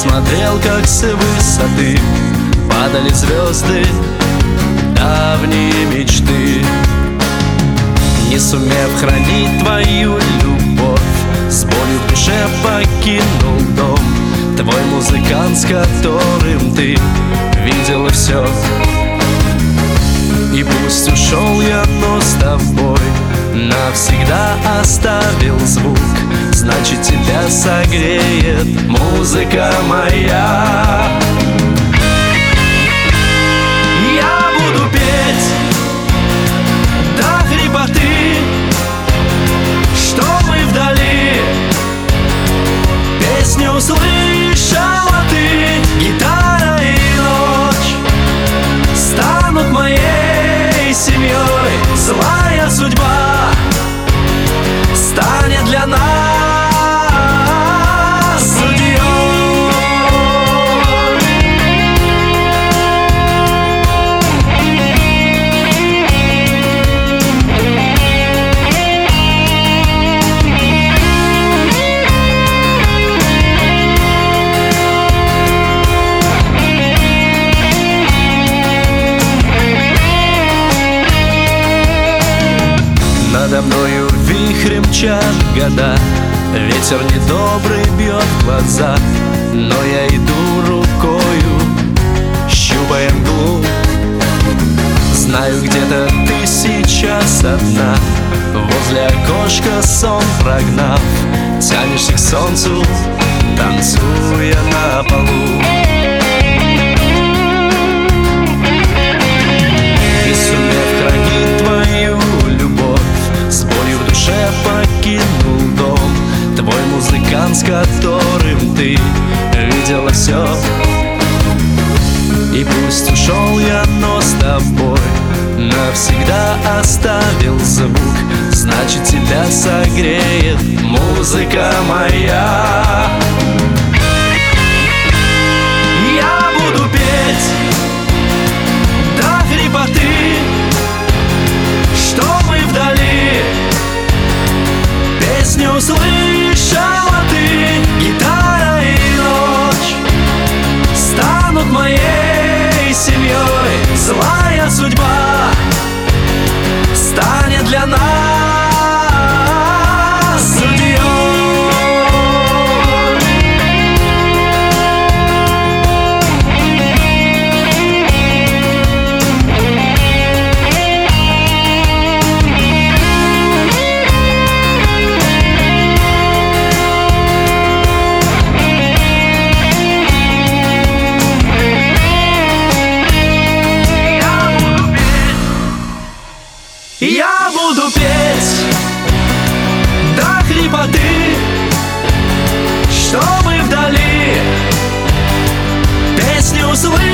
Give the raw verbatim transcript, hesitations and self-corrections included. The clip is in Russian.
смотрел, как с высоты падали звезды, давние мечты. Не сумев хранить твою любовь, с болью в душе покинул дом. Твой музыкант, с которым ты видела все. И пусть ушел я, но с тобой навсегда оставил звук. Значит, тебя согреет музыка моя. Я буду петь до хрипоты, чтобы вдали песню услышала ты. Гитара и ночь станут моей семьей. Злая судьба станет для нас судьей. Надо мною вихрем мчат года, ветер недобрый бьет в глаза, но я иду рукою, щупая мглу. Знаю, где-то ты сейчас одна, возле окошка сон прогнав, тянешься к солнцу, танцуя на полу. И сумев хранить твою любовь, с болью в душе покинул дом. Твой музыкант, с которым ты видела все. И пусть ушел я, но с тобой навсегда оставил звук. Значит, тебя согреет музыка моя. Я буду петь до хрипоты, чтобы вдали песню услышала ты. Гитара и ночь станут моей семьей. Злая судьба станет для нас судьей. Я буду петь до хрипоты, чтобы вдали песню услышать.